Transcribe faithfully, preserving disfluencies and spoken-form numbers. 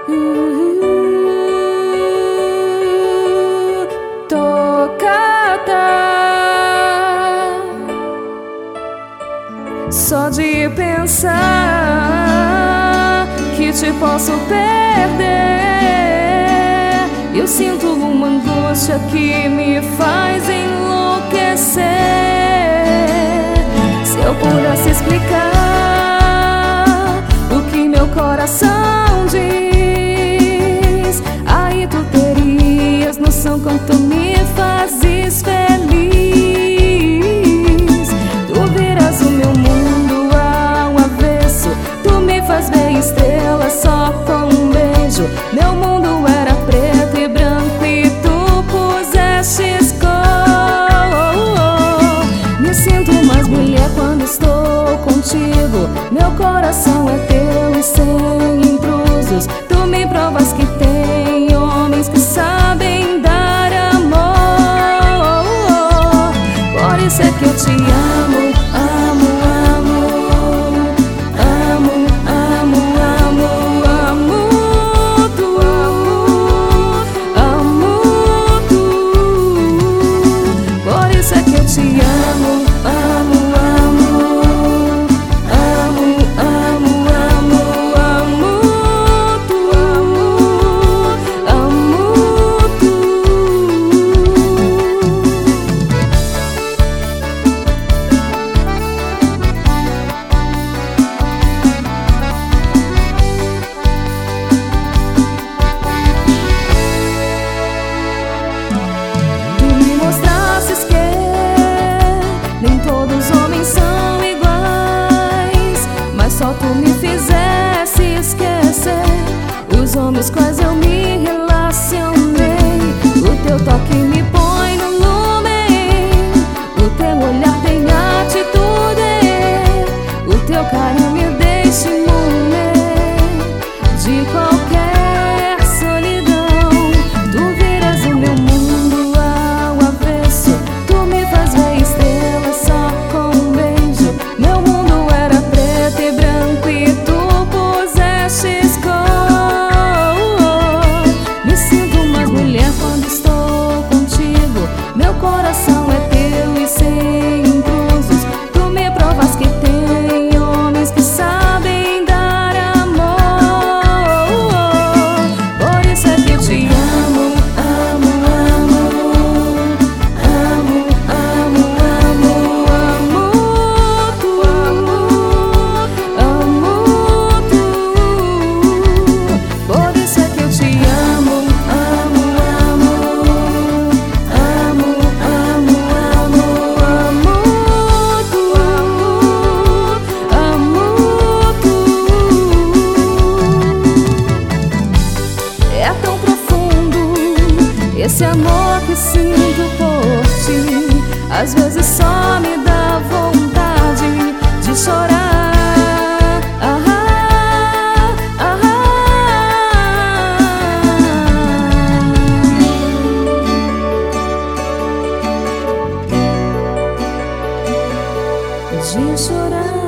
uh, tocada. Só de pensar que te posso perder, eu sinto uma angústia que me faz enlouquecer. Se eu pudesse explicar o que meu coração diz, aí tu terias noção quanto me fazes feliz. Tu viras o meu mundo ao avesso, tu me faz ver estrelas só com um beijo. Meu mundo era preto e branco e tu pusestes cor. Me sinto mais mulher quando estou contigo. Meu coração é teu e sem intrusos. Tu me provas que tem homens que sabem dar amor. Por isso é que eu te amo, amo, amo, amo, amo, amo, amo tu, amo tu. Por isso é que eu te amo, amo, amo, amo, amo, amo, amo tu, amo tu. Tu me mostrastes que nem todos os homens são iguais, mas só tu me fizesse esquecer os homens quais eu me relacionei. O teu toque me põe no lume, o teu olhar tem atitude, o teu carinho me deixa imune de qualquer solidão. Tu viras o meu mundo ao avesso, tu me faz ver estrelas só com um beijo. Meu mundo era preto e branco e tu pusestes cor. Me sinto mais mulher quando estou contigo. Meu coração é teu e sem intrusos. Tu me provas que tem homens que sabem dar amor. Por isso é que eu te amo, amo, amo, amo, amo, amo, amo tu, amo, amo tu. Por isso é que eu te amo, amo, amo, amo, amo, amo, amo tu, amo, amo tu. É tão profundo esse amor que sinto por ti. Às vezes só me dá vontade de chorar. Ah, ah, ah. De chorar.